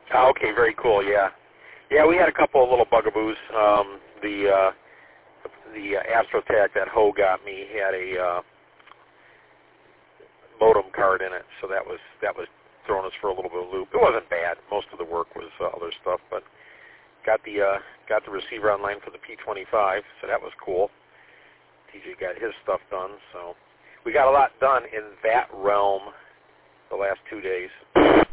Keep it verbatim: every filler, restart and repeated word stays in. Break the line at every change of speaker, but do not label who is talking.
Oh, okay, very cool. Yeah, yeah. We had a couple of little bugaboos. Um, the uh, the uh, AstroTac that Ho got me had a uh, modem card in it, so that was that was throwing us for a little bit of a loop. It wasn't bad. Most of the work was uh, other stuff, but got the uh, got the receiver online for the P twenty-five, so that was cool. T J got his stuff done, so we got a lot done in that realm the last two days.